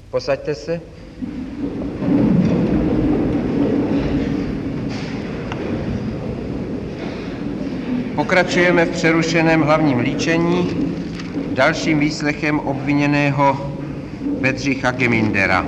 Posaďte se. Pokračujeme v přerušeném hlavním líčení dalším výslechem obviněného Bedřicha Gemindera.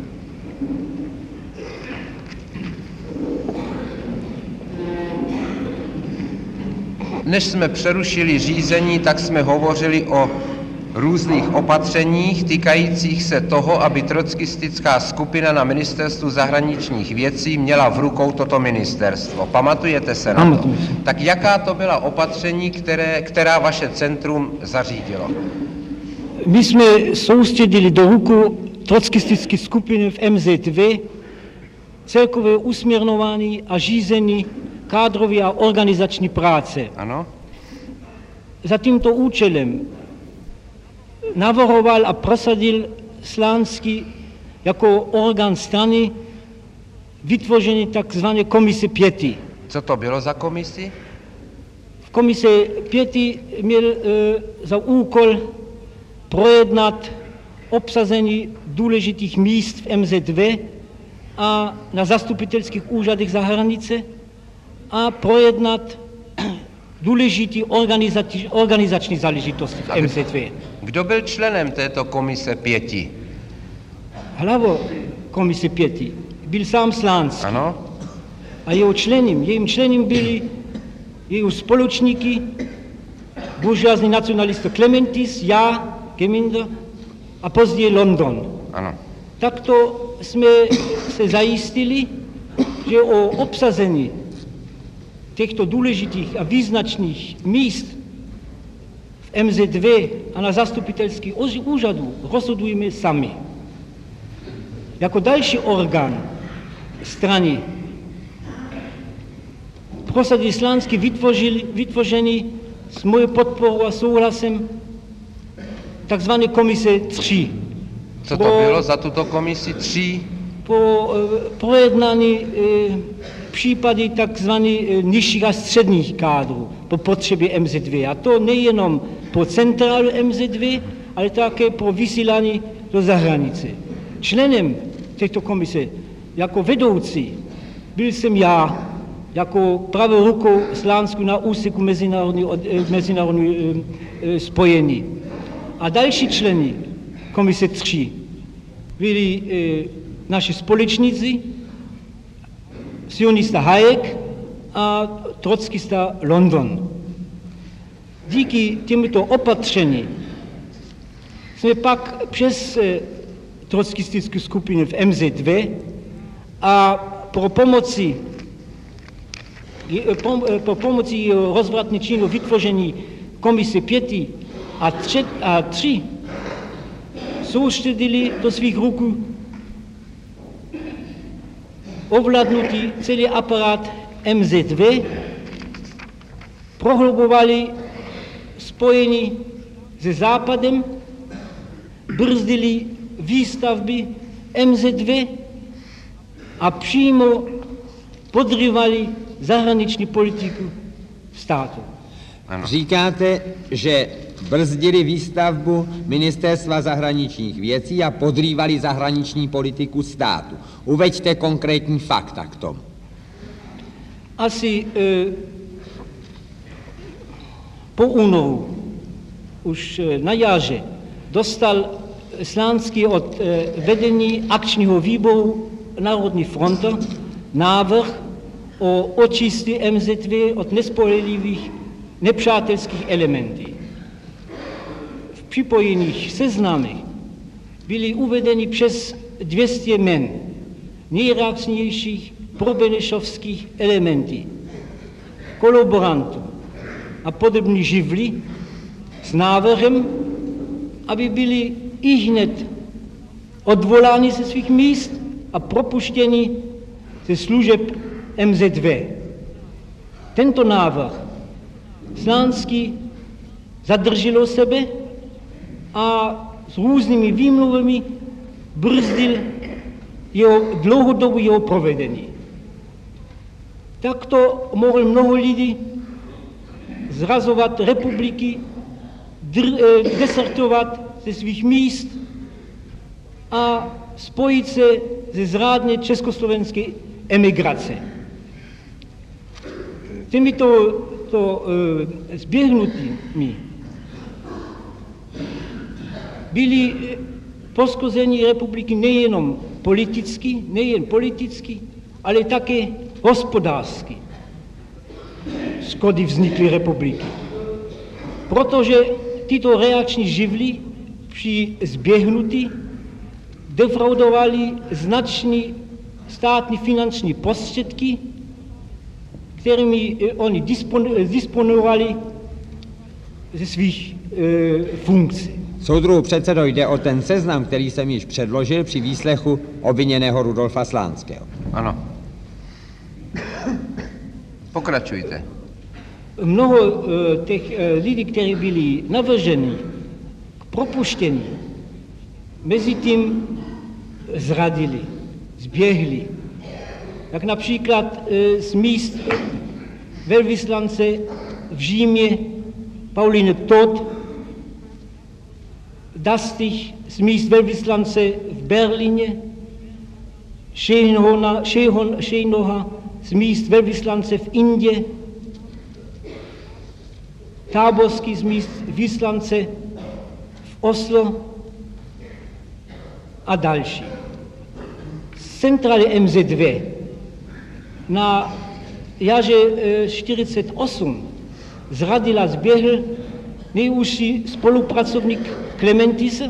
Než jsme přerušili řízení, tak jsme hovořili o různých opatřeních týkajících se toho, aby trockistická skupina na ministerstvu zahraničních věcí měla v rukou toto ministerstvo. Pamatujete se na to? Tak jaká to byla opatření, která vaše centrum zařídilo? My jsme soustředili do ruku trockistické skupiny v MZV celkové usměrňování a řízení kádrové a organizační práce. Ano. Za tímto účelem navrhoval a prosadil Slánský jako orgán strany vytvoření takzvané komise Pěti. Co to bylo za komisi? V komise Pěti měl za úkol projednat obsazení důležitých míst v MZV a na zastupitelských úřadech za hranice a projednat důležité organizační záležitosti v MZV. Kdo byl členem této komise Pěti? Hlavou komise Pěti byl sám Slánský. Ano. A jejím členem byli jeho společníky, buržoázní nacionalista Klementis, já, Geminder a později London. Ano. Takto jsme se zajistili, že o obsazení těchto důležitých a význačných míst v MZV a na zastupitelských úřadů rozhodujeme sami. Jako další orgán strany prosadil Slánský vytvoření s mojou podporou a souhlasem takzvané komise 3. Co to bylo za tuto komisi 3? Po projednání případy takzvaných nižších a středních kádrů po potřebě MZV. A to nejenom po centrálu MZV, ale také pro vysílání do zahranice. Členem této komise jako vedoucí byl jsem já, jako pravou rukou Slánsku na úseku mezinárodní spojení. A další členy komise 3 byli naši společníci, sionista Hayek a trockista London. Díky těmto opatření jsme pak přes trockistickou skupinu v MZV a po pomoci rozvratných činů vytvoření komise 5 a 3 soustředili do svých rukou ovládnutý celý aparát MZV, prohlubovali spojení se Západem, brzdili výstavby MZV a přímo podrývali zahraniční politiku státu. Ano. Říkáte, že brzdili výstavbu Ministerstva zahraničních věcí a podrývali zahraniční politiku státu. Uveďte konkrétní fakta k tomu. Asi po únoru, už na jaře, dostal Slánský od vedení akčního výboru Národní fronty návrh o očistě MZV od nespolehlivých nepřátelských elementů. V připojených seznamech byly uvedeny přes 200 men nejrácnějších probenešovských elementů, kolaborantů a podobných živlí s návrhem, aby byli ihned odvoláni ze svých míst a propuštěni ze služeb MZV. Tento návrh Slánský zadržel sebe a s různými výmluvami brzdil dlouhodobě jeho provedení. Takto mohl mnoho lidí zrazovat republiky, desertovat ze svých míst a spojit se ze zrádně československé emigrace. Těmito zběhnutými byli poškození republiky nejen politicky, ale také hospodářsky. Škody vznikly republiky. Protože tyto reakční živly při zběhnutí defraudovali značné státní finanční prostředky, kterými oni disponovali ze svých funkcí. Soudruhu předsedo, jde o ten seznam, který jsem již předložil při výslechu obviněného Rudolfa Slánského. Ano. Pokračujte. Mnoho těch lidí, kteří byli navrženi k propuštění, mezi tím zradili, zběhli. Jak například z míst velvyslance v Římě Pauline Todt, Dastich z míst velvyslance v Berlíně, Šejnoha z míst velvyslance v Indii, Táborský z míst vyslance v Oslo a další. Z centrály MZ2 na jaře 1948 zradila zběhl nejúžší spolupracovník Klementis,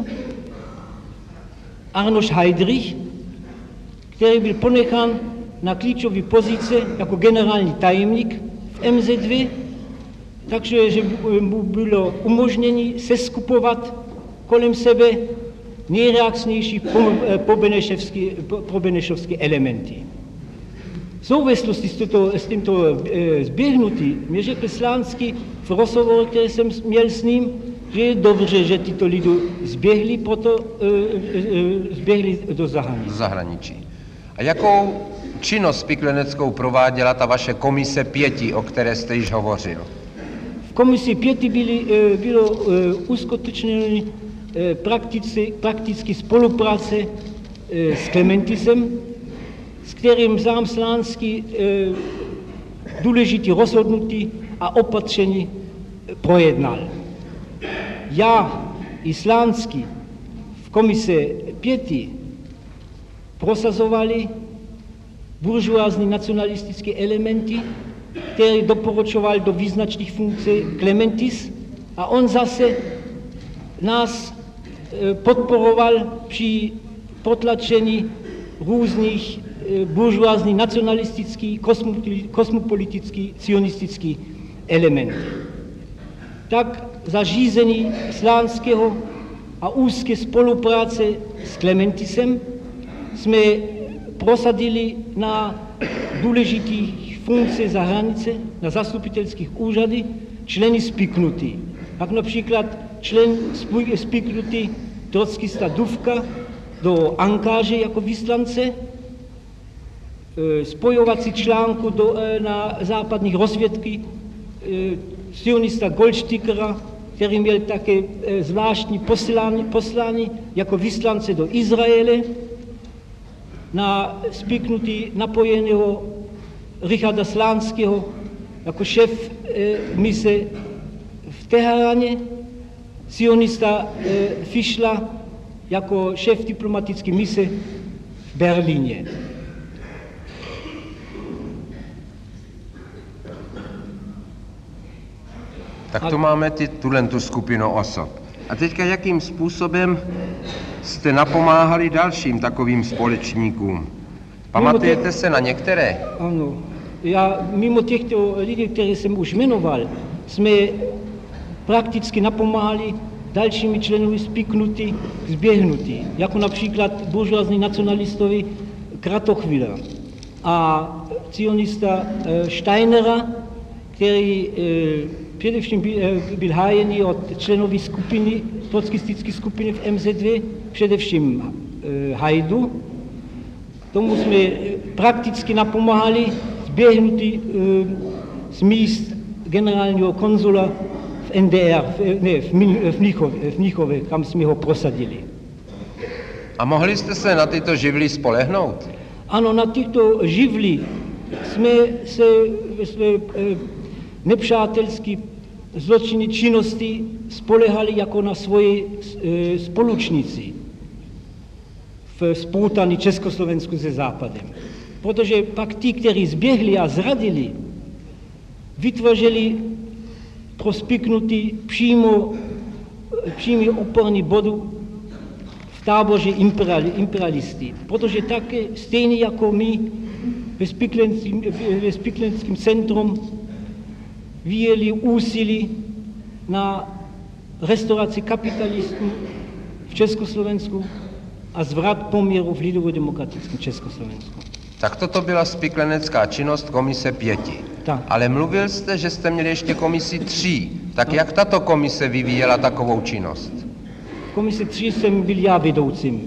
Arnošt Heydrich, který byl ponechán na klíčové pozice jako generální tajemník v MZ2, takže že mu bylo umožněno seskupovat kolem sebe nejreakčnější probenešovské elementy. V souvislosti s tímto zběhnutím mě řekl Slánský v rozhovoru, který jsem měl s ním, že je dobře, že tyto lidi zběhli, proto zběhli do zahraničí. A jakou činnost spikleneckou prováděla ta vaše komise 5, o které jste již hovořil? V komisi 5 bylo uskutečněno prakticky spolupráce s Klementisem, s kterým sám Slánský důležité rozhodnutí a opatření projednal. Já i Slánský v komise 5 prosazovali buržoázní nacionalistické elementy, které doporučoval do význačných funkcí Klementis, a on zase nás podporoval při potlačení různých buržoázní nacionalistických, kosmopolitických, cionistických elementů. Tak za řízení Slánského a úzké spolupráce s Klementisem jsme prosadili na důležitých funkcích za hranice, na zastupitelských úřady, členy spiknutí. Jak například člen spiknutí trockista Dufka do Ankáže jako vyslance, spojovací článku na západních rozvědky sionista Goldstickera, který měl také zvláštní poslání jako vyslance do Izraele, na spiknutí napojeného Richarda Slánského jako šéf mise v Teheráně, sionista Fischla jako šéf diplomatické mise v Berlíně. Tak to máme tu skupinu osob. A teďka jakým způsobem jste napomáhali dalším takovým společníkům? Pamatujete se na některé? Ano. Mimo těchto lidí, které jsem už jmenoval, jsme prakticky napomáhali dalšími členy spiknutí zběhnutí, jako například buržoázní nacionalistovi Kratochwila a cionista Steinera, který především byl hájený od členů skupiny, trotskistické skupiny v MZ2, především Hajdu. Tomu jsme prakticky napomáhali zběhnutí z míst generálního konzula v NDR, v Mnichově, kam jsme ho prosadili. A mohli jste se na tyto živly spolehnout? Ano, na tyto živly jsme se ve své nepřátelské zločinné činnosti spolehali jako na svoji spolučníci v spoutaní Československu se Západem. Protože pak ti, kteří zběhli a zradili, vytvořili pro spiknutí přímý oporný bodu v táboře imperialisty. Protože také stejně jako my ve Spiklenském centrum vyjeli úsilí na restauraci kapitalistů v Československu a zvrat poměru v lidově-demokratickém Československu. Tak toto byla spiklenecká činnost komise 5. Tak. Ale mluvil jste, že jste měli ještě komisi 3. Tak jak tato komise vyvíjela takovou činnost? V komisi 3 jsem byl já vedoucím.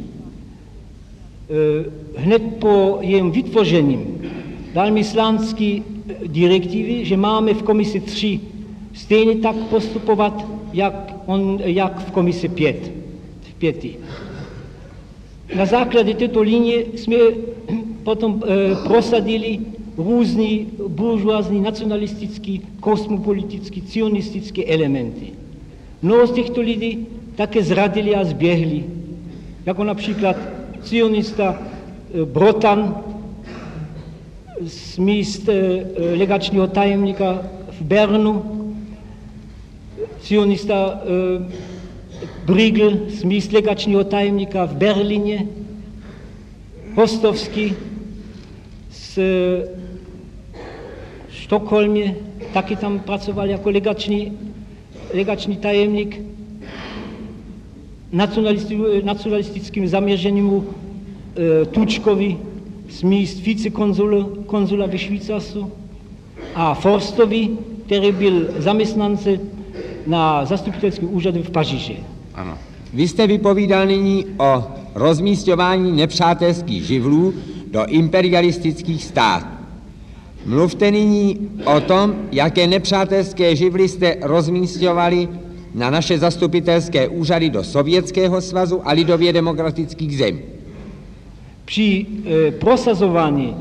Hned po jejím vytvořením dal mi Slánský direktivy, že máme v komisi 3 stejně tak postupovat, jak v komisi 5. Na základě této linie jsme potom prosadili různý buržoázní, nacionalistický, kosmopolitický, cionistické elementy. Mnoho z těchto lidí také zradili a zběhli, jako například cionista Brotan z míst legačního tajemníka v Bernu, cionista Brigl z míst legačního tajemníka v Berlíně, Hostovský z Štokholmě, taky tam pracoval jako legační tajemník, nacionalistickým zaměřením Tučkovi z míst vicekonzula ve Švýcarsku a Forstovi, který byl zaměstnance na zastupitelském úřadu v Paříži. Ano. Vy jste vypovídal nyní o rozmísťování nepřátelských živlů do imperialistických států. Mluvte nyní o tom, jaké nepřátelské živly jste rozmísťovali na naše zastupitelské úřady do Sovětského svazu a lidově demokratických zemí. Při prosazování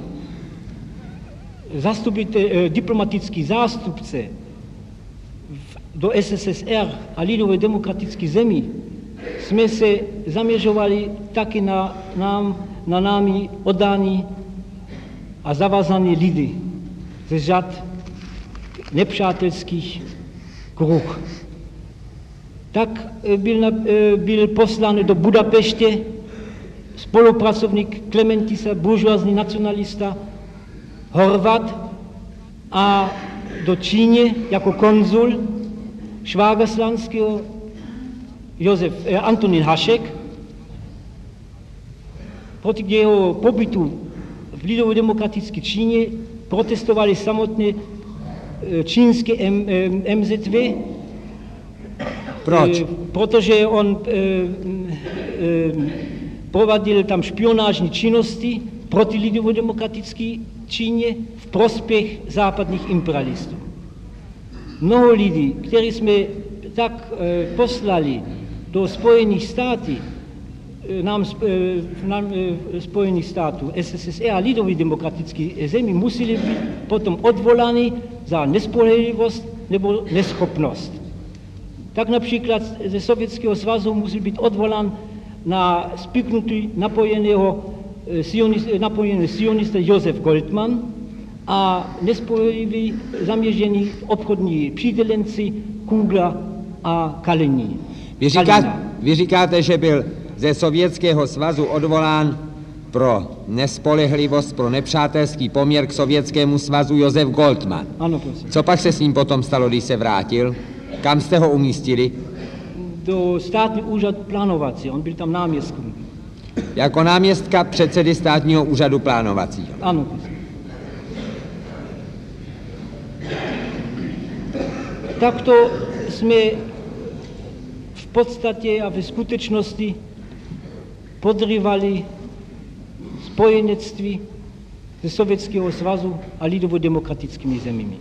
diplomatický zástupce do SSSR a lidově demokratických zemí jsme se zaměřovali taky na námi oddaní a zavázaní lidi ze řad nepřátelských kruh. Tak byl poslán do Budapeště spolupracovník Klementisa, buržoázní nacionalista Horvat, a do Číny jako konzul švágra Slánského Antonín Hašek. Proti jeho pobytu v lidově-demokratické Číně protestovali samotné čínské MZV. Proč? Protože on prováděl tam špionážní činnosti proti lidově-demokratické Číně v prospěch západních imperialistů. Mnoho lidí, kteří jsme tak poslali do Spojených států, Spojených států, SSSR a lidově demokratické zemí, museli být potom odvoláni za nespolehlivost nebo neschopnost. Tak například ze Sovětského svazu musel být odvolán na spiknutí napojený sionista Josef Goldman a nespolehlivý zaměřený obchodní přídělenci Kugla a Kalinin. Vy říkáte, že byl ze Sovětského svazu odvolán pro nespolehlivost, pro nepřátelský poměr k Sovětskému svazu Josef Goldman. Ano, prosím. Co pak se s ním potom stalo, když se vrátil? Kam jste ho umístili? Do státního úřadu plánovací, on byl tam náměstkem. Jako náměstka předsedy státního úřadu plánovacího. Ano, prosím. Takto jsme v podstatě a ve skutečnosti podrývali spojenectví ze Sovětského svazu a lidově-demokratickými zeměmi.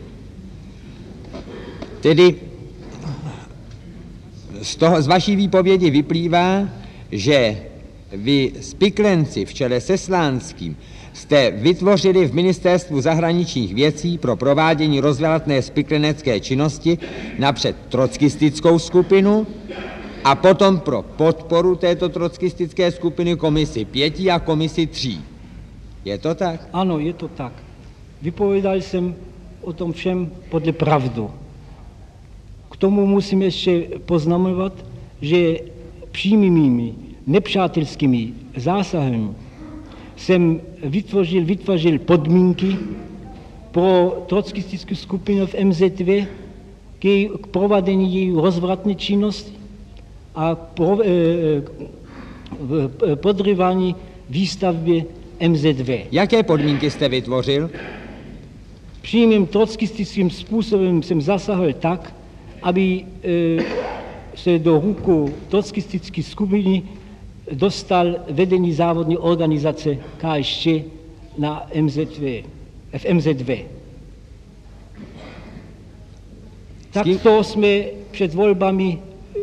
Tedy z vaší výpovědi vyplývá, že vy spiklenci v čele se Slánským jste vytvořili v Ministerstvu zahraničních věcí pro provádění rozvratné spiklenecké činnosti napřed trockistickou skupinu a potom pro podporu této trockistické skupiny komisi 5 a komisi 3. Je to tak? Ano, je to tak. Vypovědal jsem o tom všem podle pravdu. K tomu musím ještě poznamenat, že přímými nepřátelskými zásahy jsem vytvořil podmínky pro trockistickou skupinu v MZ2 k provedení její rozvratné činnosti a podrývání výstavby MZ2. Jaké podmínky jste vytvořil? Přímým trockistickým způsobem jsem zasahl tak, aby se do rukou trockistické skupiny dostal vedení závodní organizace KSČ na v MZ2. Takto jsme před volbami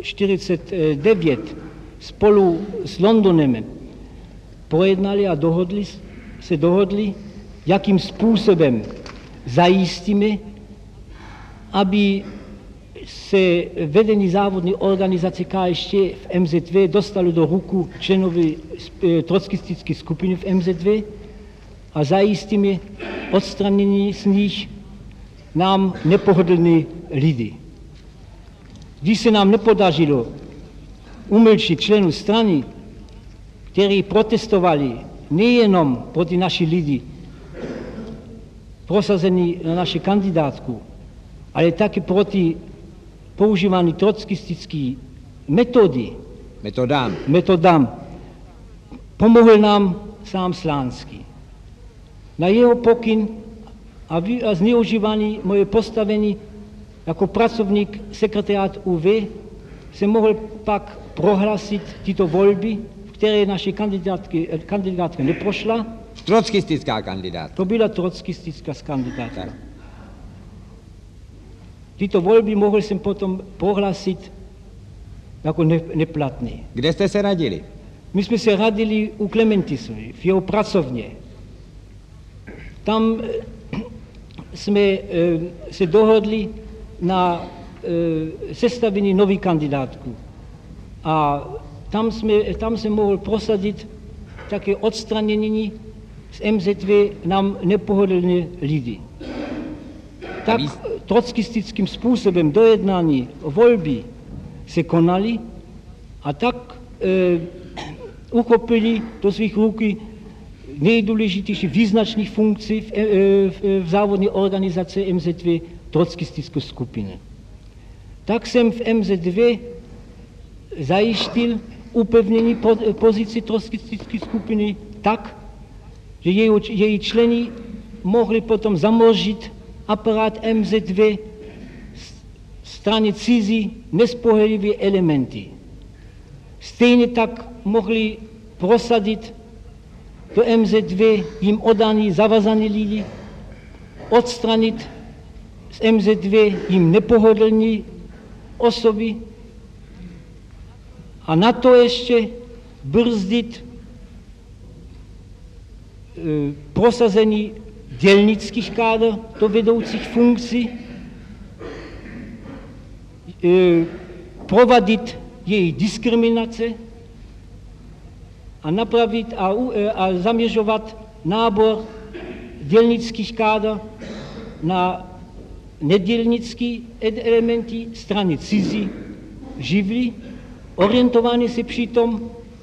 49 spolu s Londonem pojednali a dohodli, jakým způsobem zajistíme, aby se vedení závodní organizace KSČ v MZ2 dostalo do ruku členovi trockistické skupiny v MZ2 a zajistíme odstranění z nich nám nepohodlných lidí. Když se nám nepodařilo umlčit členů strany, kteří protestovali nejenom proti naši lidi, prosazení na naši kandidátku, ale také proti používání trockistické metodám, pomohl nám sám Slánský. Na jeho pokyn a zneužívání moje postavení jako pracovník sekretariátu UV se mohl pak prohlásit tyto volby, v které naše kandidátka neprošla. Trockistická kandidátka. To byla trockistická kandidátka. Tak. Tyto volby mohl jsem potom prohlásit jako neplatné. Kde jste se radili? My jsme se radili u Klementisovi, v jeho pracovně. Tam jsme se dohodli na sestavení nových kandidátů. A tam se mohl prosadit také odstranění z MZ2 nám nepohodlné lidi. Tak trockistickým způsobem dojednání volby se konali a tak uchopili do svých ruky nejdůležitější význačných funkcí v závodní organizaci MZ2 trockistické skupiny. Tak jsem v MZ2 zajistil upevnění pozici trockistické skupiny tak, že její členy mohli potom zamlžit aparát MZ2 strany cizí nespohlivé elementy. Stejně tak mohli prosadit do MZ2 jim oddaní zavazaní lidi, odstranit z MZ2 jim nepohodlní osoby a na to ještě brzdit prosazení dělnických kádr do vedoucích funkcí, provadit její diskriminace a napravit a zaměřovat nábor dělnických kádr na nedělnické elementy strany cizí živly, orientování se přitom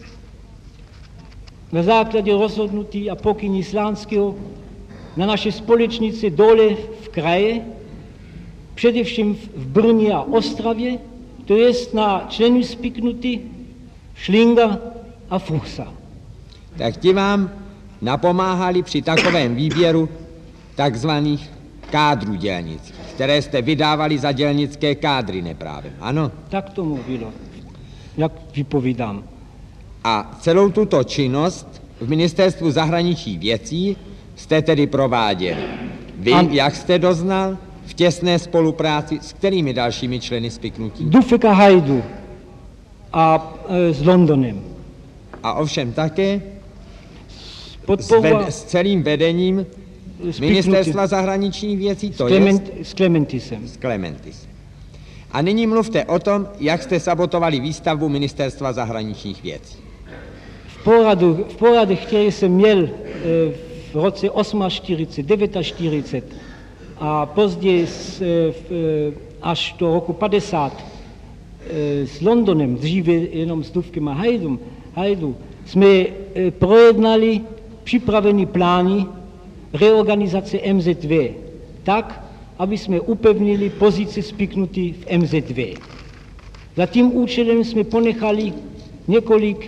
na základě rozhodnutí a pokyní Slánského na naše společnice dole v kraji, především v Brně a Ostravě, to jest na členů spiknuty Schlinga a Fuchsa. Tak ti vám napomáhali při takovém výběru takzvaných kádrů dělnických, které jste vydávali za dělnické kádry neprávem, ano? Tak tomu bylo, jak vypovídám. A celou tuto činnost v Ministerstvu zahraničních věcí jste tedy prováděli. Vy, jak jste doznal, v těsné spolupráci s kterými dalšími členy spiknutí? Dufek a Hajdu a s Londonem. a ovšem také podporoval s celým vedením Ministerstva zahraničních věcí, to je s Klementisem. S Klementisem. A nyní mluvte o tom, jak jste sabotovali výstavbu Ministerstva zahraničních věcí. V poradech, který jsem měl v roce 48, 49 a později až do roku 50 s Londonem, dříve jenom s Dufkem a Hajdu, jsme projednali připravené plány reorganizace MZV tak, aby jsme upevnili pozice spiknutý v MZV. Za tím účelem jsme ponechali několik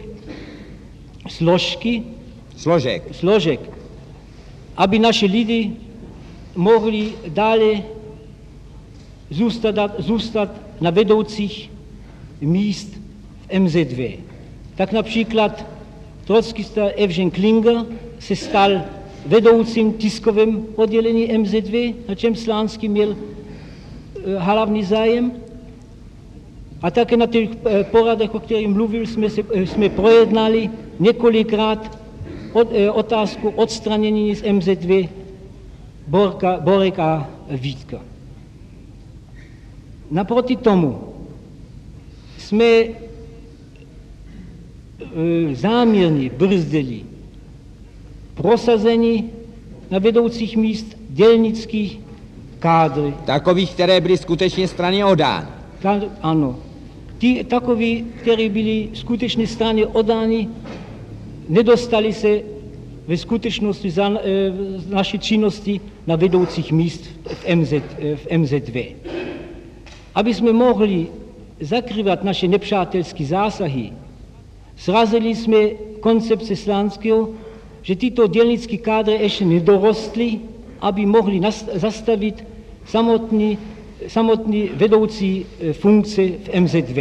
složek, aby naši lidi mohli dále zůstat na vedoucích míst v MZV. Tak například trockista Evžen Klinger se stal vedoucím tiskovým oddělení MZV, na čem Slánský měl hlavní zájem. A také na těch poradech, o kterých mluvil, jsme projednali několikrát otázku odstranění z MZV Borek a Vítka. Naproti tomu jsme záměrně brzdili prosazení na vedoucích míst dělnických kádry. Takových, které byly skutečně straně oddány. Ano. Takoví, kteří byli skutečně straně oddáni, nedostali se ve skutečnosti za naší činnosti na vedoucích míst v MZV. Aby jsme mohli zakrývat naše nepřátelské zásahy, srazili jsme koncepce Slánského, že tyto dělnické kádry ještě nedorostly, aby mohli zastavit samotný vedoucí funkce v MZV.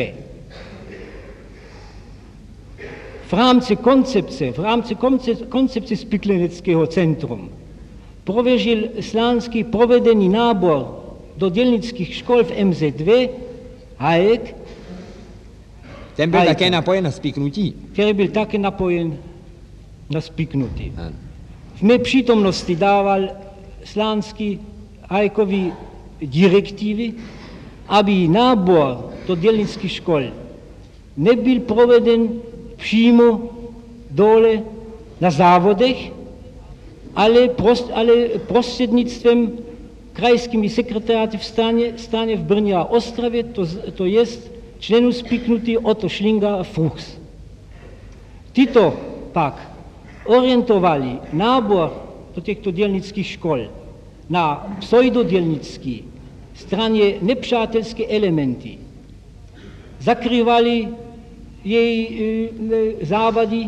V rámci koncepce Spikleneckého centrum prověřil Slánský provedený nábor do dělnických škol v MZV Hayek. Ten byl také napojen na spiknutí. Který byl také napojen na spiknutí. V mé přítomnosti dával Slánský Hayekovi direktivy, aby nábor do dělnických škol nebyl proveden přímo dole na závodech, ale prostřednictvím krajskými sekretariáty v Staně v Brně a Ostravě, to jest členů spiknutí Otto Schlinga a Fuchs. Tyto pak orientovali nábor do těchto dělnických škol na pseudodělnické straně nepřátelské elementy. Zakrývali její závady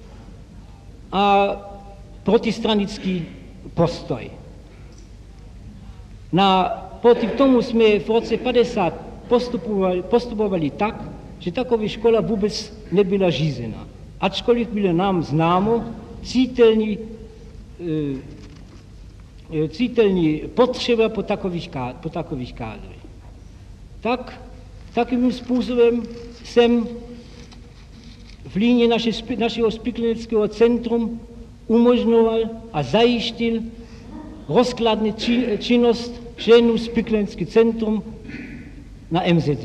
a protistranický postoj. Proti tomu jsme v roce 50 postupovali tak, že taková škola vůbec nebyla řízena. Ačkoliv bylo nám známo cítelní potřeba po takových kádrech. Takovým způsobem jsem v línii našeho Spikleneckého centrum umožňoval a zajištil rozkladný činnost členů Spikleneckého centrum na MZV.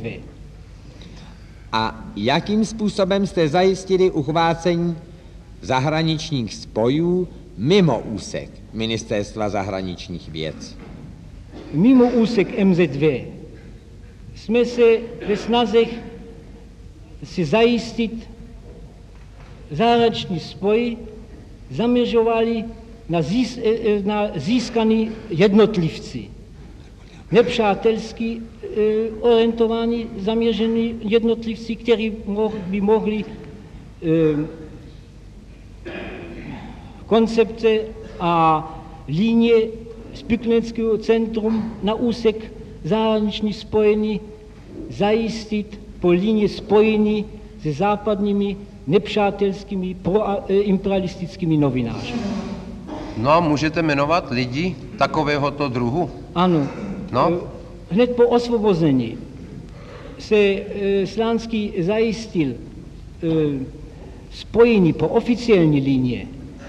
A jakým způsobem jste zajistili uchvácení zahraničních spojů mimo úsek Ministerstva zahraničních věcí? Mimo úsek MZV jsme se ve snazech si zajistit zahraniční spoji zaměřovali na získaný jednotlivci. Nepřátelsky orientovaní, zaměření jednotlivci, kteří by mohli koncepce a linie Spikleneckého centrum na úsek zahraniční spojení zajistit po linii spojení se západními nepřátelskými proimperialistickými novináři. No a můžete jmenovat lidi takovéhoto druhu? Ano. No? Hned po osvobození se Slánský zajistil spojení po oficiální linie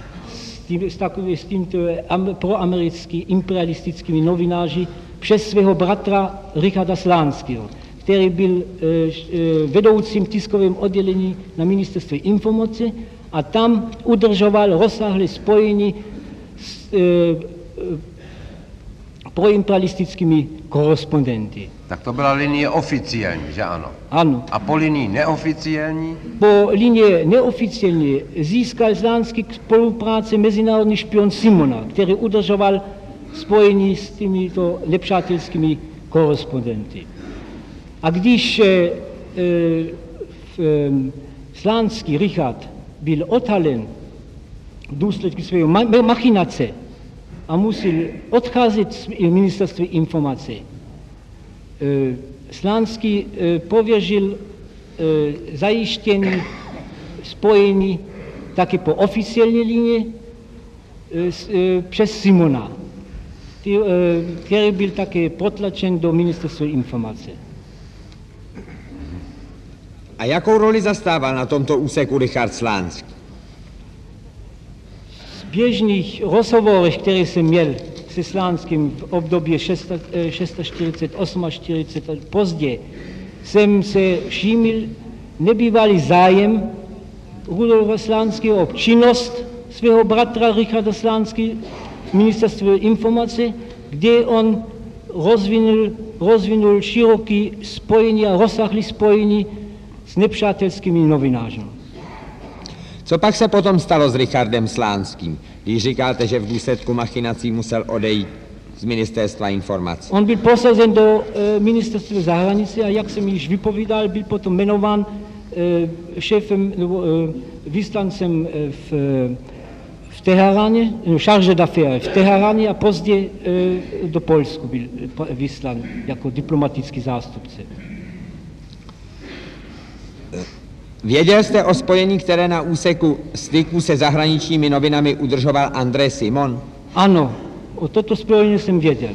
s tímto proamerickými imperialistickými novináři přes svého bratra Richarda Slánského, který byl vedoucím tiskovým oddělení na ministerstvu informace a tam udržoval rozsáhlé spojení s proimperialistickými korespondenty. Tak to byla linie oficiální, že ano? Ano. A po linii neoficiální? Po linie neoficiální získal Slánský k spolupráci mezinárodní špion Simona, který udržoval spojení s těmito nepřátelskými korespondenty. A když Slánský Richard byl odhalen v důsledku své machinace a musel odcházet z ministerstva informace, Slánský pověřil zajištění spojení taky po oficiální linii přes Simona, který byl také protlačen do ministerstva informace. A jakou roli zastával na tomto úseku Richard Slánský? V běžných rozhovorech, které jsem měl se Slánským v období 46, 48 a později, jsem se všiml nebývalý zájem Rudolfa Slánského o činnost svého bratra Richarda Slánského v ministerstvu informace, kde on rozvinul široké spojení a rozsáhlé spojení s nepřátelskými novináři. Co pak se potom stalo s Richardem Slánským, když říkáte, že v důsledku machinací musel odejít z ministerstva informací? On byl posazen do ministerstva zahraničí a jak jsem již vypovídal, byl potom jmenován šéfem nebo vyslancem v Teheráně, charge d'affaires v Teheráně a později do Polsku byl vyslán jako diplomatický zástupce. Věděl jste o spojení, které na úseku styku se zahraničními novinami udržoval André Simon? Ano, o toto spojení jsem věděl.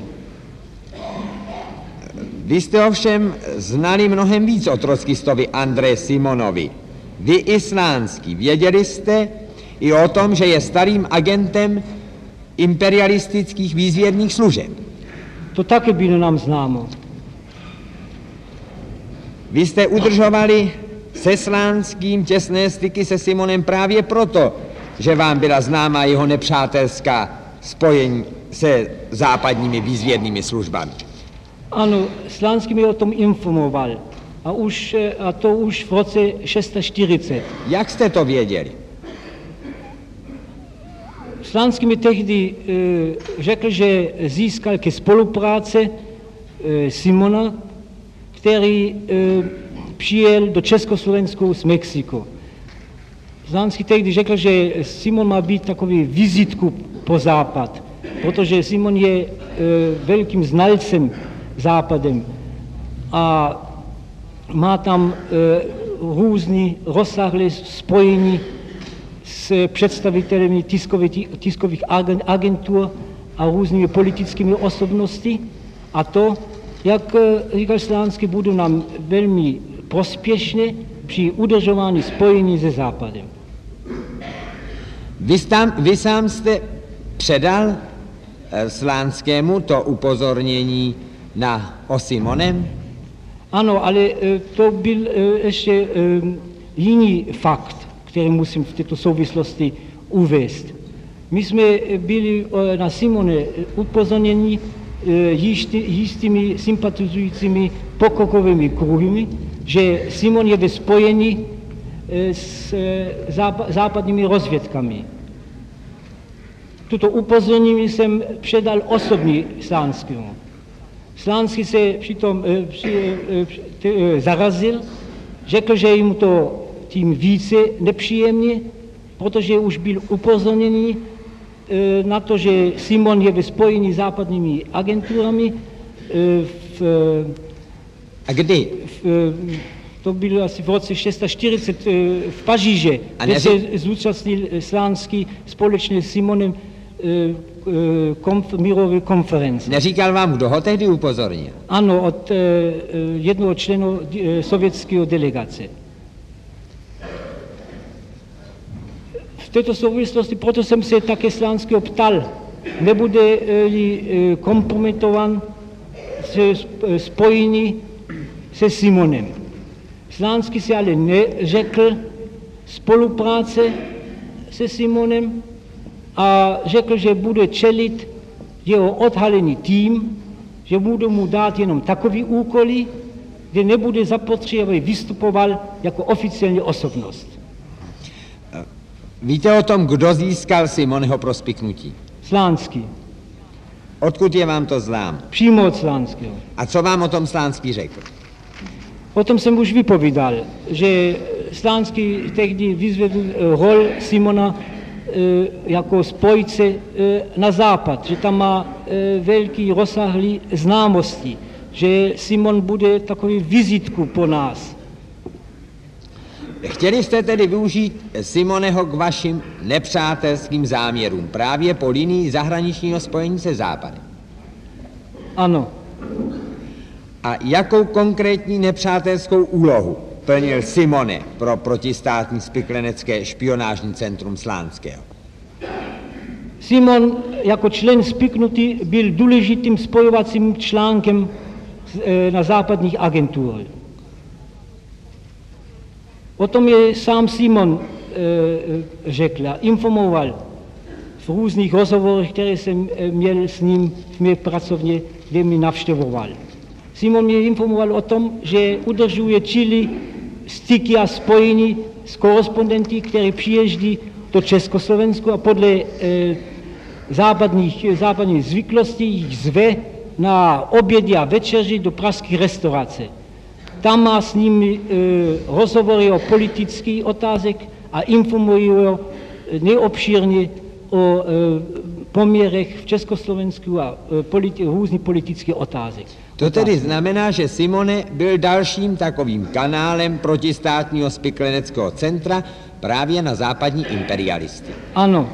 Vy jste ovšem znali mnohem víc o trotskistovi André Simonovi. Vy i Slánský. Věděli jste i o tom, že je starým agentem imperialistických výzvědných služeb. To také bylo nám známo. Vy jste udržovali se Slánským těsné styky se Simonem právě proto, že vám byla známa jeho nepřátelská spojení se západními výzvědnými službami. Ano, Slánský mi o tom informoval. A to už v roce 640. Jak jste to věděli? Slánský mi tehdy řekl, že získal ke spolupráci Simona, který přijel do Československu z Mexiko. Slánský tehdy řekl, že Simon má být takový vizitku po západ, protože Simon je velkým znalcem západem a má tam různý rozsáhlé spojení s představiteli tiskových agentur a různými politickými osobnostmi. A to, jak říkal Slánský, bude nám velmi prospěšné při udržování spojení se západem. Vy sám jste předal Slánskému to upozornění o Simonem? Ano, ale to byl ještě jiný fakt, který musím v této souvislosti uvést. My jsme byli na Simone upozorněni jistými sympatizujícími pokrokovými kruhy, že Simon je ve spojení s západními rozvědkami. Tuto upozornění jsem předal osobně Slánskému. Slánský se přitom zarazil, řekl, že jim to tím více nepříjemně, protože už byl upozorněný na to, že Simon je ve spojení s západními agenturami. A kdy? To bylo asi v roce 640 v Paříži, kde se zúčastnil Slánský společně s Simonem mírové konference. Neříkal vám, kdo ho tehdy upozornil? Ano, od jednoho členu sovětského delegace. této souvislosti, proto jsem se také Slánského ptal, nebude-li kompromitovan spojený se Simonem. Slánský se ale neřekl spolupráce se Simonem a řekl, že bude čelit jeho odhalený tým, že bude mu dát jenom takový úkoly, kde nebude zapotřebí, aby vystupoval jako oficiální osobnost. Víte o tom, kdo získal Simoneho pro spiknutí? Slánský. Odkud je vám to znám? Přímo od Slánského. A co vám o tom Slánský řekl? O tom jsem už vypovídal, že Slánský tehdy vyzvedl rol Simona jako spojce na západ, že tam má velký rozsáhlý známosti, že Simon bude takový vizitku po nás. Chtěli jste tedy využít Simoneho k vašim nepřátelským záměrům právě po linii zahraničního spojení se Západem? Ano. A jakou konkrétní nepřátelskou úlohu plnil Simone pro protistátní spiklenecké špionážní centrum Slánského? Simon jako člen spiknutí byl důležitým spojovacím článkem na západních agentur. O tom je sám Simon řekl a informoval v různých rozhovorech, které jsem měl s ním v mé pracovně, kde mi navštěvoval. Simon mě informoval o tom, že udržuje Chile styky a spojení s korespondenty, které přiježdí do Československu a podle západních zvyklostí jich zve na obědy a večeři do pražské restaurace. Tam má s nimi rozhovory o politických otázek a informuje neobšírně o poměrech v Československu a různých politických otázek. To tedy znamená, že Simone byl dalším takovým kanálem protistátního spikleneckého centra právě na západní imperialisty. Ano.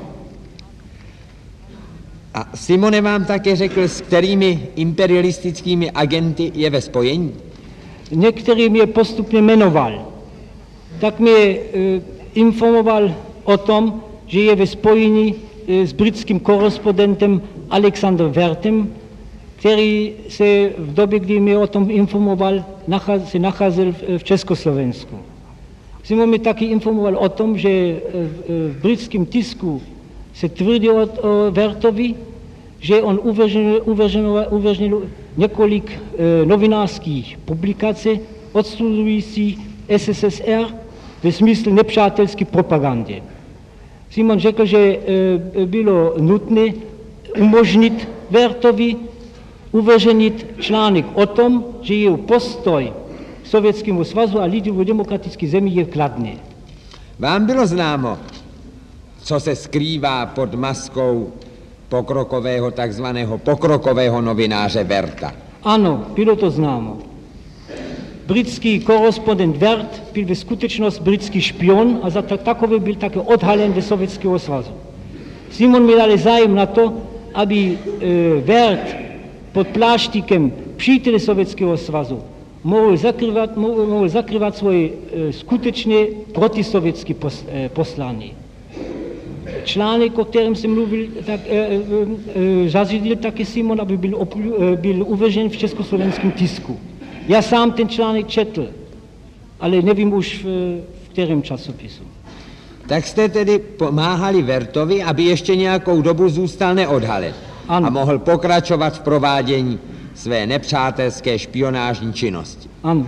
A Simone vám také řekl, s kterými imperialistickými agenty je ve spojení? Některý mě postupně jmenoval. Tak mě informoval o tom, že je ve spojení s britským korespondentem Alexander Wertem, který se v době, kdy mě o tom informoval, se nacházel v Československu. Simon mě taky informoval o tom, že v britském tisku se tvrdí o Wertovi, že on uveřejnil několik novinářských publikací odsuzující SSSR ve smyslu nepřátelské propagandy. Simon řekl, že bylo nutné umožnit Wertovi uveřejnit článek o tom, že jeho postoj k Sovětskému svazu a lidově demokratické zemi je kladný. Vám bylo známo, co se skrývá pod maskou pokrokového, takzvaného pokrokového novináře Werta? Ano, bylo to známo. Britský korespondent Wert byl ve skutečnosti britský špion a za takový byl také odhalen do Sovětského svazu. Simon měl ale zájem na to, aby Wert pod pláštíkem přítele Sovětského svazu mohl zakrývat svoje skutečně protisovětské poslání. Článek, o kterém jsem mluvil, zařídil také Simon, aby byl uveřejněn v československém tisku. Já sám ten článek četl, ale nevím už v kterém časopisu. Tak jste tedy pomáhali Wertovi, aby ještě nějakou dobu zůstal neodhalen a mohl pokračovat v provádění své nepřátelské špionážní činnosti. Ano.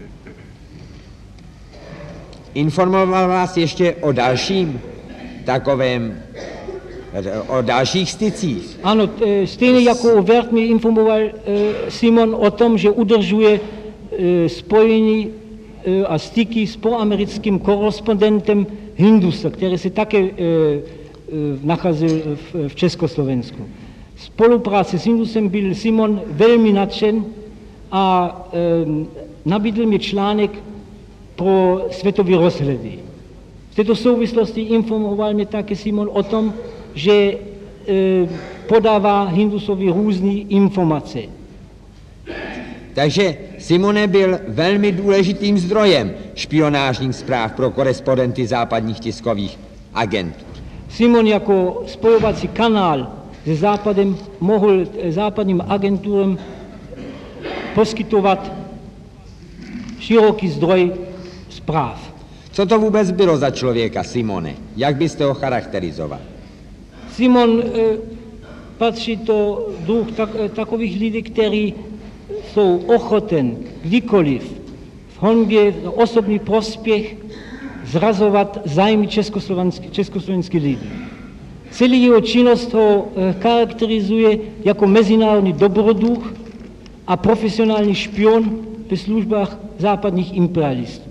Informoval vás ještě o dalším takovém, o dalších stycích? Ano, stejně jako Wert mě informoval Simon o tom, že udržuje spojení a styky s proamerickým korespondentem Hindusa, který se také nacházel v Československu. Spolupráce s Hindusem byl Simon velmi nadšen a nabídl mi článek pro světové rozhledy. V této souvislosti informoval mě také Simon o tom, že podává Hindusovi různé informace. Takže Simone byl velmi důležitým zdrojem špionážních zpráv pro korespondenty západních tiskových agentů. Simon jako spojovací kanál se Západem mohl západním agenturám poskytovat široký zdroj zpráv. Co to vůbec bylo za člověka, Simone? Jak byste ho charakterizoval? Simon patří to druh takových lidí, kteří jsou ochoten kdykoliv v honbě osobní prospěch zrazovat zájmy československých lidí. Celý jeho činnost ho charakterizuje jako mezinárodní dobroduch a profesionální špion ve službách západních imperialistů.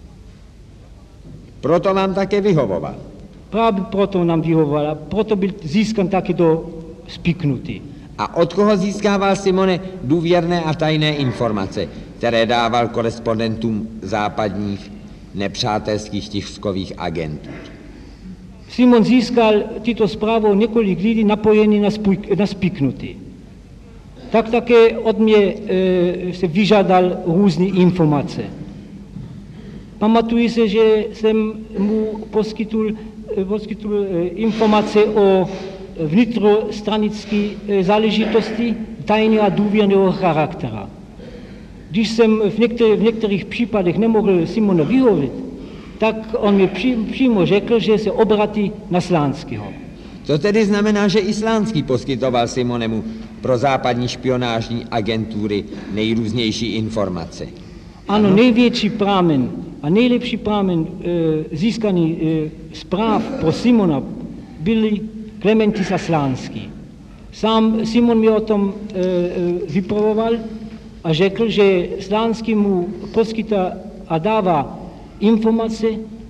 Proto vám také vyhovoval. Právě proto nám vyhovoval a proto byl získan takyto spiknutý. A od koho získával Simone důvěrné a tajné informace, které dával korespondentům západních nepřátelských tiskových agentur? Simon získal tyto zprávy několik lidí napojený na spiknutý. Tak také od mě se vyžádal různé informace. Pamatuji se, že jsem mu poskytl informace o vnitrostranické záležitosti tajného a důvěrného charakteru. Když jsem v některých případech nemohl Simona vyhovět, tak on mi přímo řekl, že se obratí na Slánského. To tedy znamená, že i Slánský poskytoval Simonemu pro západní špionážní agentury nejrůznější informace. Ano, největší prámen a nejlepší prámen získaný zpráv pro Simona byli Klementis a Slánský. Sám Simon mi o tom vypravoval a řekl, že Slánský mu poskytá a dává informace,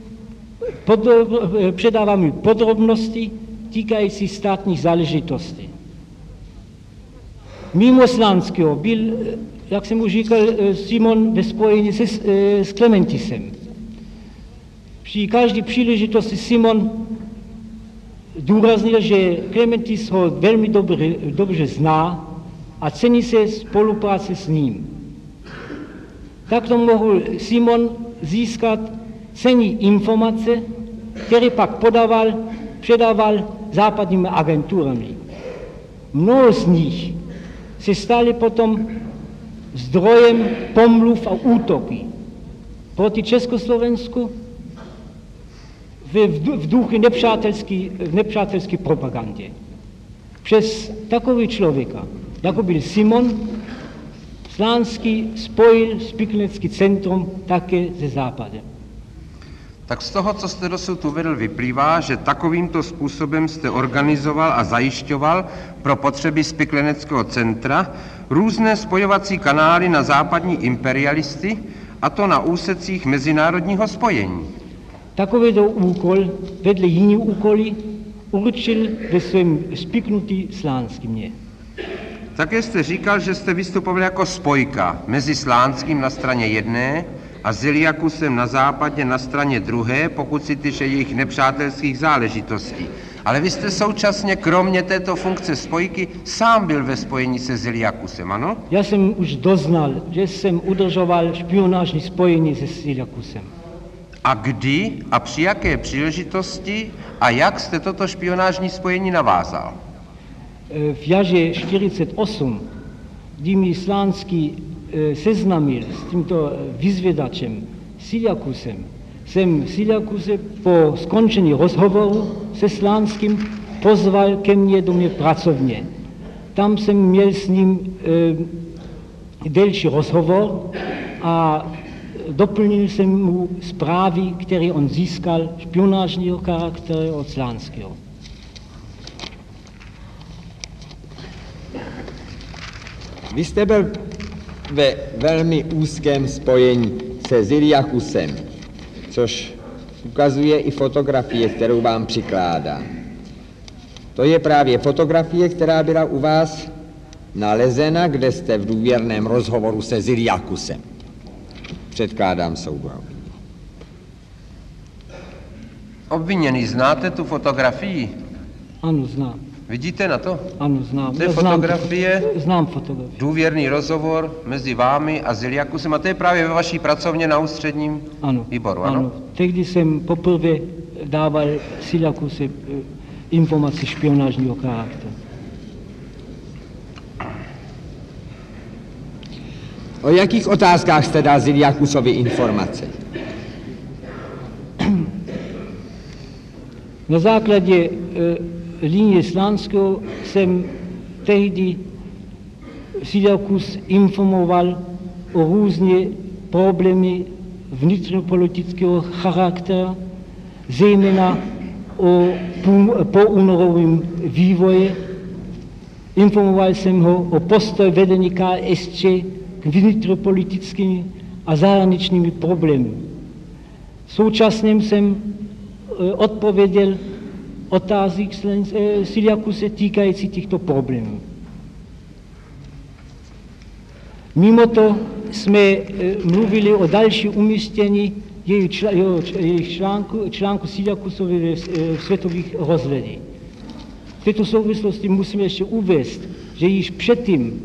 předává mi podrobnosti týkající státních záležitostí. Mimo Slánského byl, jak jsem už říkal, Simon ve spojení s Klementisem. Při každé příležitosti Simon důraznil, že Klementis ho velmi dobře zná a cení se spolupráce s ním. Takto mohl Simon získat cenné informace, které pak předával západními agenturami. Mnoho z nich se staly potom zdrojem pomluv a útoků proti Československu v duchu nepřátelské propagandě. Přes takový člověka, jako byl Simon, Slánský spojil Spiklenecké centrum také se Západem. Tak z toho, co jste dosud uvedl, vyplývá, že takovýmto způsobem jste organizoval a zajišťoval pro potřeby Spikleneckého centra různé spojovací kanály na západní imperialisty, a to na úsecích mezinárodního spojení. Takovýto úkol vedle jiných úkolů určil ve svém spiknutí Slánský mě. Také jste říkal, že jste vystupoval jako spojka mezi Slánským na straně jedné a Ziliakusem na západě na straně druhé, pokud si týče jejich nepřátelských záležitostí. Ale vy jste současně, kromě této funkce spojky, sám byl ve spojení se Ziliakusem, ano? Já jsem už doznal, že jsem udržoval špionážní spojení se Ziliakusem. A kdy a při jaké příležitosti a jak jste toto špionážní spojení navázal? V jaře 48, kdy mi Slánský seznámil s tímto vyzvědačem Ziliakusem, jsem Ziliakuse po skončení rozhovoru se Slánským pozval ke mně do mě pracovně. Tam jsem měl s ním delší rozhovor a doplnil jsem mu zprávy, které on získal špionážního charakteru od Slánského. Vy jste byl ve velmi úzkém spojení se Ziliakusem, což ukazuje i fotografie, kterou vám přikládám. To je právě fotografie, která byla u vás nalezena, kde jste v důvěrném rozhovoru se Ziliakusem. Předkládám soubor. Obviněný, znáte tu fotografii? Ano, znám. Vidíte na to? Ano, znám. To je fotografie, znám fotografii. důvěrný rozhovor mezi vámi a Ziliakusem, a to je právě ve vaší pracovně na ústředním výboru, ano? Ano, tehdy jsem poprvé dával Ziliakuse informace špionážního charakteru. O jakých otázkách jste dal Ziliakusovi informace? Na základě linie Slánského jsem tehdy Ziliakus informoval o různě problémy vnitropolitického charakteru, zejména o poúnorovém vývoji. Informoval jsem ho o postoji vedení KSČ k vnitropolitickým a zahraničními problémy. Současně jsem odpověděl otázky Ziliakuse týkající těchto problémů. Mimo to jsme mluvili o další umístění jejich článku Ziliakusovi v světových rozhledech. V této souvislosti musím ještě uvést, že již předtím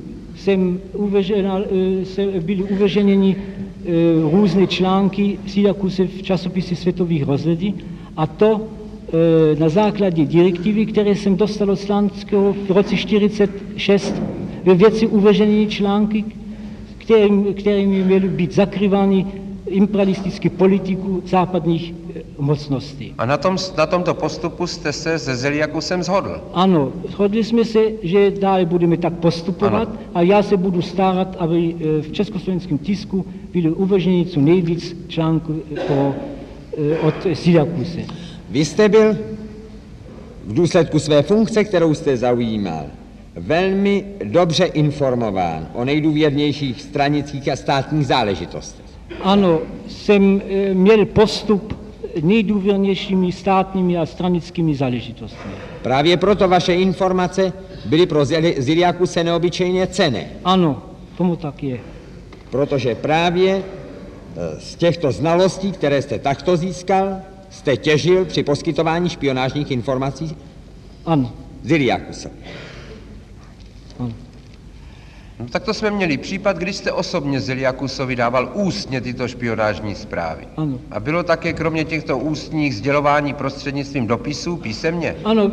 byly uveřejněny různé články Ziliakuse v časopise Světových rozhledů, a to na základě direktivy, které jsem dostal od Slánského v roce 1946 ve věci uveřejnění články, kterými měly být zakrývány imperialistické politiku západních mocností. A na tomto postupu jste se se Ziliakusem shodl? Ano, shodli jsme se, že dále budeme tak postupovat, ano. A já se budu starat, aby v československém tisku byly uveřejněny co nejvíc článků od Ziliakuse. Vy jste byl v důsledku své funkce, kterou jste zaujímal, velmi dobře informován o nejdůvěrnějších stranických a státních záležitostech. Ano, jsem měl postup nejdůvěrnějšími státními a stranickými záležitostmi. Právě proto vaše informace byly pro Ziliakuse neobyčejně cenné. Ano, tomu tak je. Protože právě z těchto znalostí, které jste takto získal, jste těžil při poskytování špionážních informací? Ano. Ziliakusovi. Ano. No, tak to jsme měli případ, kdy jste osobně Ziliakusovi dával ústně tyto špionážní zprávy. Ano. A bylo také kromě těchto ústních sdělování prostřednictvím dopisů písemně? Ano,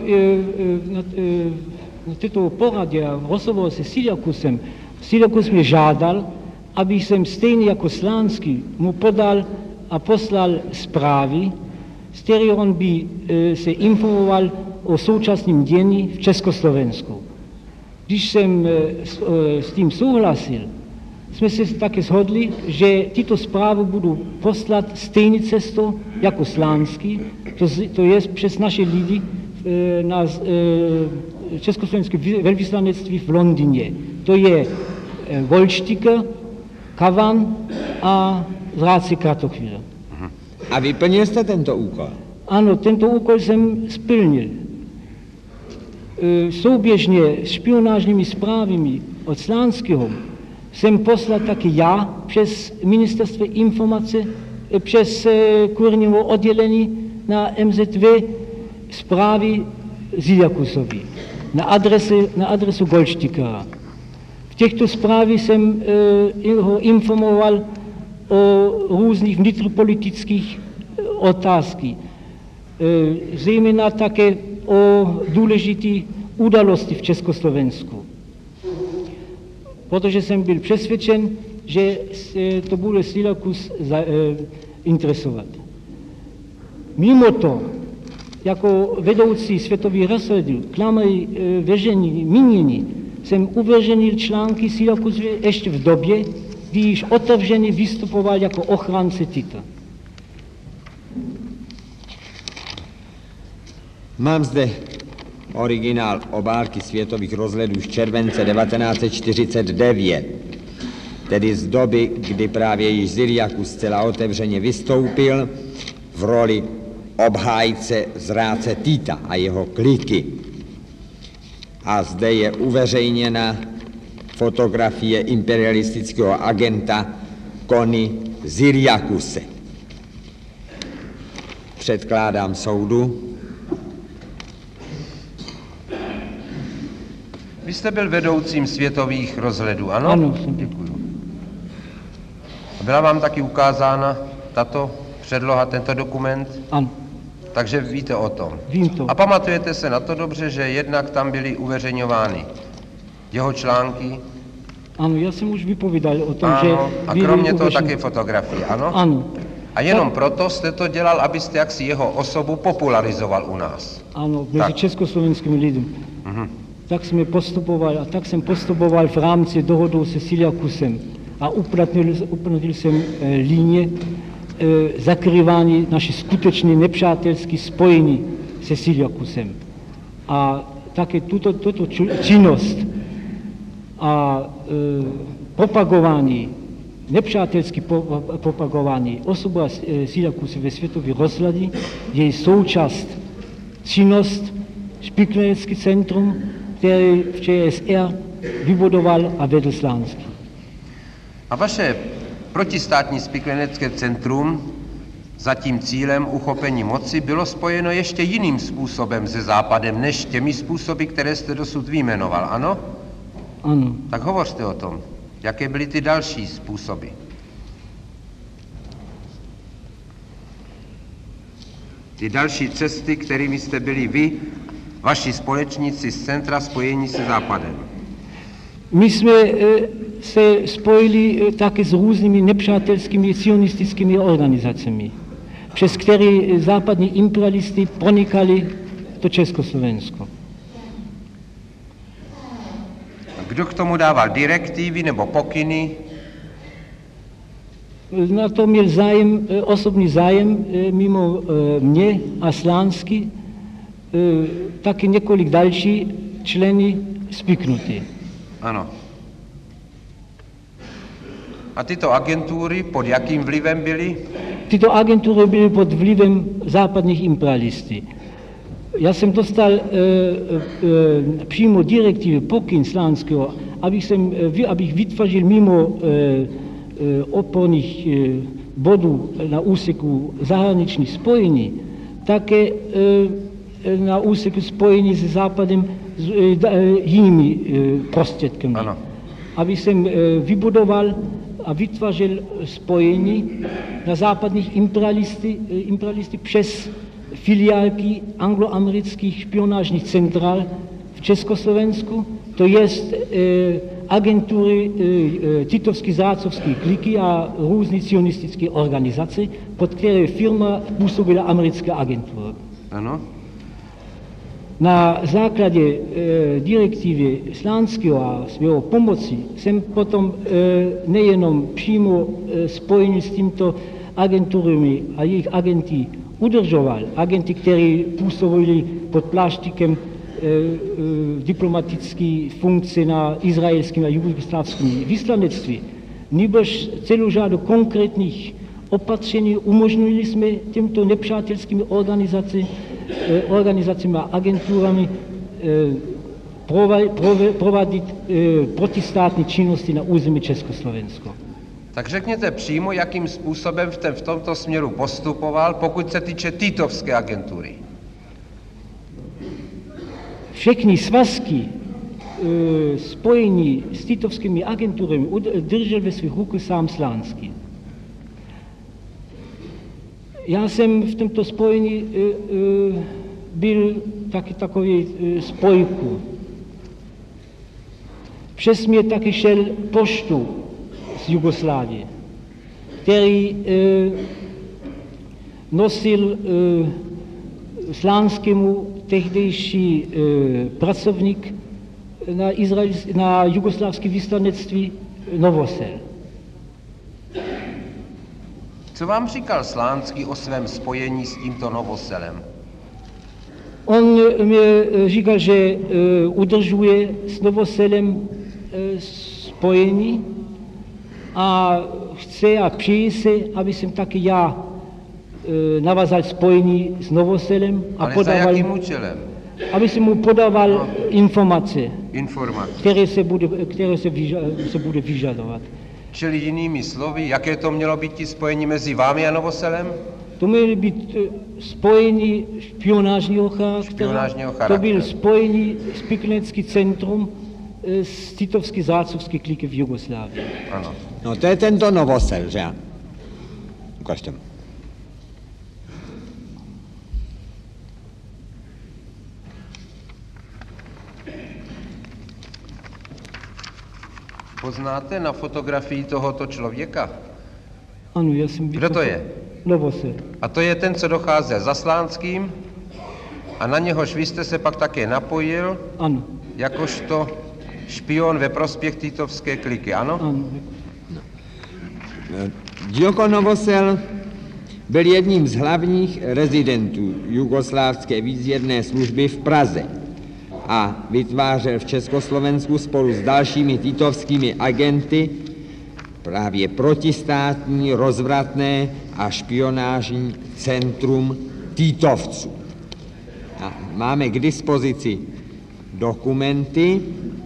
na této poradě a rozhovoru se Ziliakusem, Ziliakus mě žádal, aby jsem stejně jako Slánský mu podal a poslal zprávy, z kterých on by se informoval o současném dění v Československu. Když jsem s tím souhlasil, jsme se také shodli, že tyto zprávy budu poslat stejnou cestou jako Slánský, to je přes naše lidi na československé velvyslanectví v Londýně. To je Goldsticker, Kavan a Zráci Kratochvíl. A vyplnil jste tento úkol? Ano, tento úkol jsem splnil. Souběžně s špionážními zprávami od Slánského jsem poslal taky já přes ministerstvo informace, přes kurňovo oddělení na MZV zprávy Ziliakusovi na adresu Goldstickera. V těchto zprávách jsem ho informoval o různých vnitropolitických otázkách, zejména také o důležité události v Československu. Protože jsem byl přesvědčen, že to bude Ziliakus interesovat. Mimo to, jako vedoucí světových rozhledů, klamery veřejných mínění, jsem uveřejnil články Ziliakusu ještě v době, kdy již otevřeně vystupoval jako ochránce Tita. Mám zde originál obálky světových rozhledů z července 1949, tedy z doby, kdy právě již Ziliakus zcela otevřeně vystoupil v roli obhájce zrádce Tita a jeho kliky. A zde je uveřejněna fotografie imperialistického agenta Kony Ziliakuse. Předkládám soudu. Vy jste byl vedoucím světových rozhledů, ano? Ano. Děkuju. Byla vám taky ukázána tato předloha, tento dokument? Ano. Takže víte o tom. Vím to. A pamatujete se na to dobře, že jednak tam byly uveřejňovány jeho články? Ano, já jsem už vypovídal o tom, že... Ano, a kromě toho taky fotografie, ano? Ano. A jenom proto jste to dělal, abyste jaksi jeho osobu popularizoval u nás. Ano, mezi československými lidmi. Tak jsme postupovali, a tak jsem postupoval v rámci dohodu se Siliakusem a uplatnil jsem linie zakrývání naše skutečné nepřátelské spojení se Siliakusem. A také tuto činnost a propagování, nepřátelské propagování osoba Siliakuse ve světové rozhledě je součást činnost Špiklenecký centrum, který v ČSR vybudoval a vedl Slánský. A vaše protistátní Špiklenecké centrum za tím cílem uchopení moci bylo spojeno ještě jiným způsobem se Západem, než těmi způsoby, které jste dosud vyjmenoval, ano? Ano. Tak hovořte o tom. Jaké byly ty další způsoby? Ty další cesty, kterými jste byli vy, vaši společníci z centra spojení se Západem. My jsme se spojili také s různými nepřátelskými sionistickými organizacemi, přes které západní imperialisty pronikali do Československo. Kdo k tomu dával direktivy nebo pokyny? Na to měl zájem, osobní zájem mimo mě a Slánský, taky několik další členy Spiknuty. Ano. A tyto agentury pod jakým vlivem byly? Tyto agentury byly pod vlivem západních imperialistů. Já jsem dostal přímo direktivy pokyn Slánského, abych vytvořil mimo oporných bodů na úseku zahraniční spojení, také na úseku spojení se Západem s jinými prostředky. Ano. Aby jsem vybudoval a vytvořil spojení na západních imperialisty přes filiálky angloamerických špionážních centrál v Československu, to jest agentury titovské zácovské kliky a různé sionistické organizace, pod které firma působila americká agentura. Ano. Na základě direktivy Slánského a s jeho pomocí jsem potom nejenom přímo spojený s tímto agenturami a jejich agenty udržoval, agenty, kteří působili pod pláštíkem diplomatické funkce na izraelském a jugoslávském vyslanectví, nebož celou řadu konkrétních opatření umožnili jsme těmto nepřátelskými organizacemi a agenturami provádět protistátní činnosti na území Československa. Tak řekněte přímo, jakým způsobem v tomto směru postupoval, pokud se týče titovské agentury. Všechny svazky spojení s titovskými agenturami držel ve svých rukou sám Slánský. Já jsem v tomto spojení byl taky takový spojku. Přes mě taky šel poštu z Jugoslávie, který nosil Slánskému tehdejší pracovník na jugoslávské vyslanectví Novosel. Co vám říkal Slánský o svém spojení s tímto Novoselem? On mi říkal, že udržuje s Novoselem spojení a chce a přeje se, aby jsem taky já navázal spojení s Novoselem a ale podával, za jakým účelem? aby jsem mu podával informace, které se bude vyžadovat. Čili jinými slovy, jaké to mělo být ti spojení mezi vámi a Novoselem? To mělo být spojení špionážního charakteru. To byl spojení Špiklenecký centrum s titovský zácovský kliky v Jugoslávii. Ano. No to je tento Novosel, že? Ukažte mu. Poznáte na fotografii tohoto člověka? Ano, já jsem... Kdo to je? Novosel. A to je ten, co docházel za Slánským a na něhož vy jste se pak také napojil? Ano. Jakožto špion ve prospěch titovské kliky, ano? Ano. Djoko Novosel byl jedním z hlavních rezidentů jugoslávské výzvědné služby v Praze a vytvářel v Československu spolu s dalšími titovskými agenty právě protistátní, rozvratné a špionážní centrum titovců. A máme k dispozici dokumenty,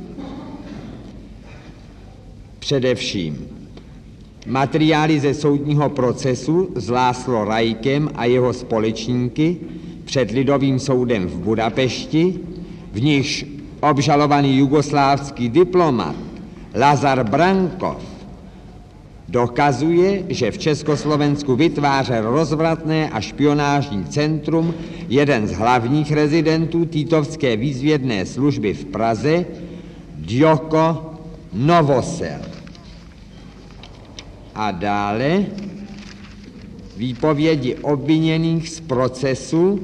především materiály ze soudního procesu s László Rajkem a jeho společníky před Lidovým soudem v Budapešti, v nichž obžalovaný jugoslávský diplomat Lazar Brankov dokazuje, že v Československu vytvářel rozvratné a špionážní centrum jeden z hlavních rezidentů titovské výzvědné služby v Praze, Djoko Novosel. A dále výpovědi obviněných z procesu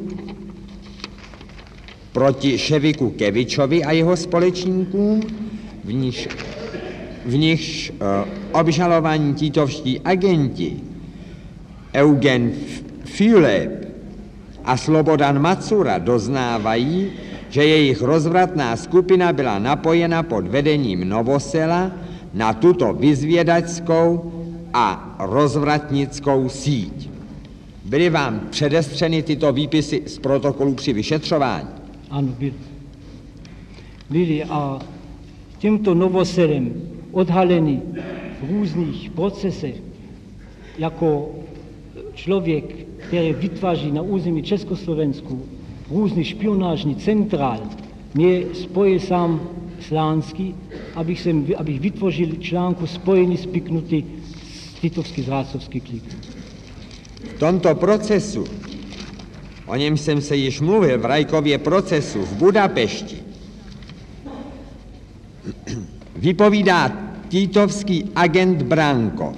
proti Ševiku Kevičovi a jeho společníkům, v nichž obžalovaní titovští agenti Eugen Fülep a Slobodan Macura doznávají, že jejich rozvratná skupina byla napojena pod vedením Novosela na tuto vyzvědačskou a rozvratnickou síť. Byly vám předestřeny tyto výpisy z protokolu při vyšetřování? Ano, byly. A tímto Novoselem odhalený v různých procesech jako člověk, který vytváří na území Československu různý špionážní centrál, mě spojil sám Slánský, abych vytvořil článku spojený spiknutý s titovský zrádcovský klik. V tomto procesu, o něm jsem se již mluvil v Rajkově procesu v Budapešti, vypovídá titovský agent Brankov.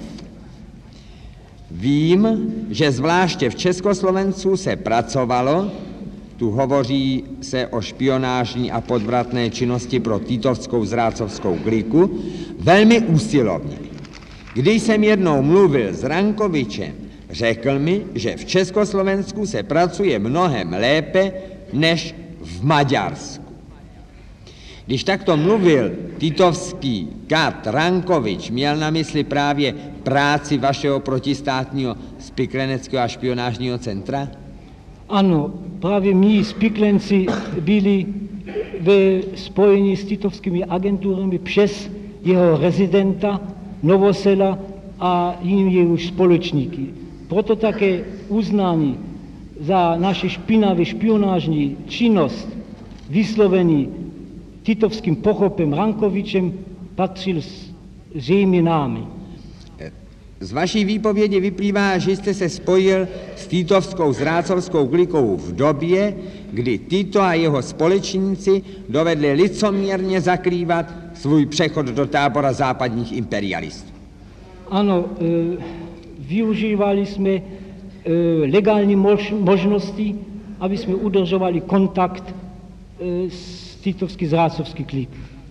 Vím, že zvláště v Československu se pracovalo, tu hovoří se o špionážní a podvratné činnosti pro titovskou zrádcovskou kliku, velmi usilovně. Když jsem jednou mluvil s Rankovičem, řekl mi, že v Československu se pracuje mnohem lépe než v Maďarsku. Když takto mluvil titovský kat Rankovič, měl na mysli právě práci vašeho protistátního spikleneckého a špionážního centra? Ano, právě mí spiklenci byli ve spojení s titovskými agenturami přes jeho rezidenta Novosela a jim už společníky. Proto také uznání za naše špinavé špionážní činnost vyslovený titovským pochopem Rankovičem patřil s jejími námi. Z vaší výpovědi vyplývá, že jste se spojil s titovskou zrádcovskou klikou v době, kdy Tito a jeho společníci dovedli licoměrně zakrývat svůj přechod do tábora západních imperialistů. Ano, využívali jsme legální možnosti, aby jsme udržovali kontakt s titovský zrádcovský klik.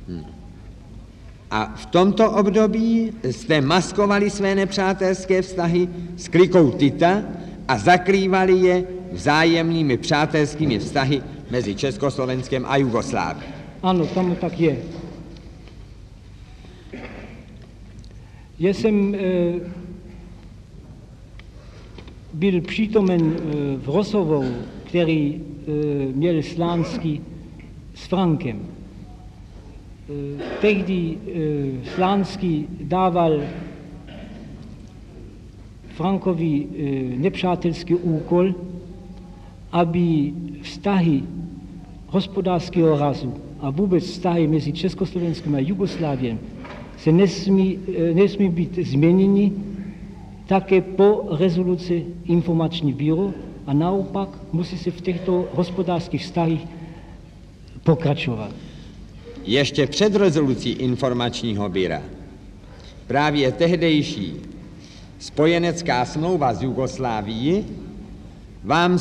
A v tomto období jste maskovali své nepřátelské vztahy s klikou Tita a zakrývali je vzájemnými přátelskými vztahy mezi Československem a Jugoslávií. Ano, tam tak je. Já jsem byl přítomen v rozhovoru, který měl Slánský s Frankem. Tehdy Slánský dával Frankovi nepřátelský úkol, aby vztahy hospodářského razu a vůbec vztahy mezi Československem a Jugosláviem se nesmí být změněny také po rezoluci informační bíro a naopak musí se v těchto hospodářských vztahích pokračovat. Ještě před rezolucí informačního bíra právě tehdejší spojenecká smlouva s Jugoslávií vám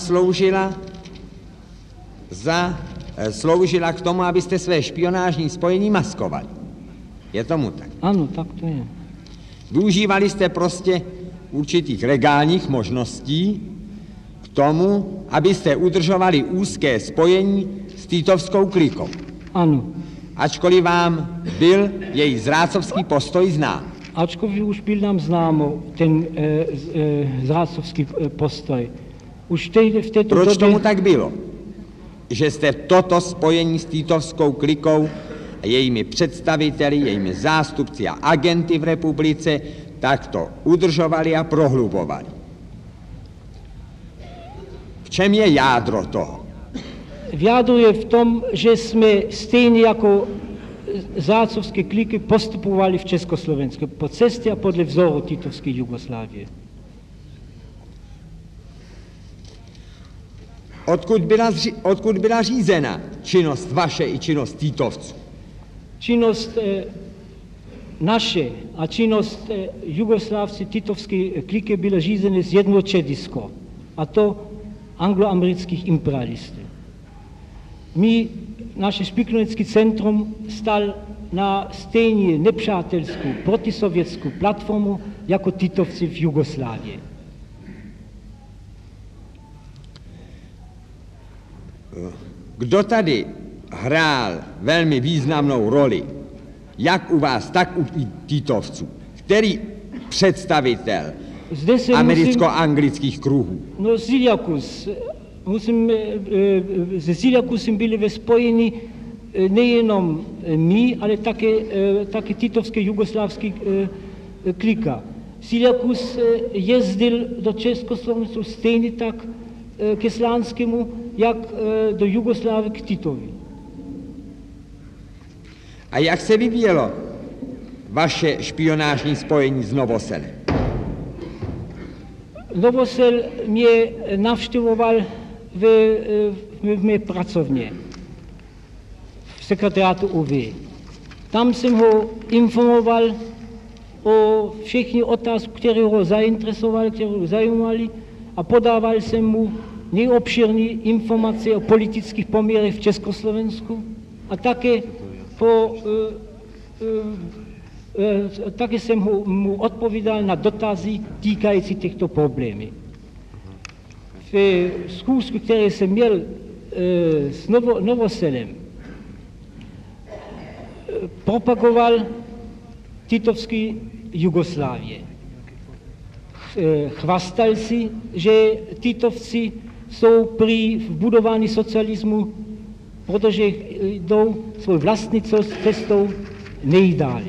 sloužila k tomu, abyste své špionážní spojení maskovali. Je tomu tak? Ano, tak to je. Využívali jste prostě určitých legálních možností k tomu, abyste udržovali úzké spojení s titovskou klikou. Ano. Ačkoliv vám byl její zrádcovský postoj znám. Ačkoliv už byl nám známo ten zrádcovský postoj. Už v této Proč době... tomu tak bylo? Že jste toto spojení s titovskou klikou a jejími představiteli, jejími zástupci a agenty v republice takto udržovali a prohlubovali. V čem je jádro toho? Jádro je v tom, že jsme stejně jako zrádcovské kliky postupovali v Československu po cestě a podle vzoru titovské Jugoslávie. Odkud byla řízena činnost vaše i činnost titovců? Činnost naše a činnost jugoslávci titovské kliky byla řízena z jedno čedisko, a to angloamerických imperialistů. Naše špikonovické centrum stal na stejně nepřátelskou protisovětskou platformu jako titovci v Jugoslávii. Kdo tady hrál velmi významnou roli, jak u vás, tak u titovců? Který představitel americko-anglických kruhů? No, Ziliakus. Se Ziliakusem byli ve spojení nejenom my, ale také titovské jugoslávské klika. Ziliakus jezdil do Československa stejně tak ke Slánskému, jak do Jugoslávy k Titovi. A jak se vyvíjelo vaše špionážní spojení s Novoselem? Novosel mě navštěvoval v mé pracovně, v sekretariátu UV. Tam jsem ho informoval o všechny otázky, které ho zainteresovaly, které ho zajímaly, a podával jsem mu nejobširné informace o politických poměrech v Československu a také jsem mu odpovídal na dotazy týkající těchto problémů. V schůzku, které jsem měl s Novoselem, propagoval titovský Jugoslávie. Chvastal si, že titovci jsou prý v budování socialismu, protože jdou svou vlastní cestou nejdále.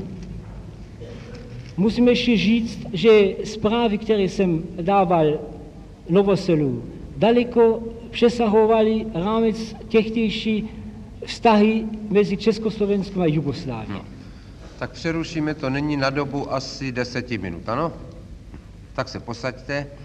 Musím ještě říct, že zprávy, které jsem dával Novoselu, daleko přesahovaly rámec těchtější vztahy mezi Československem a Jugoslávií. No. Tak přerušíme to nyní na dobu asi 10 minut, ano? Tak se posaďte.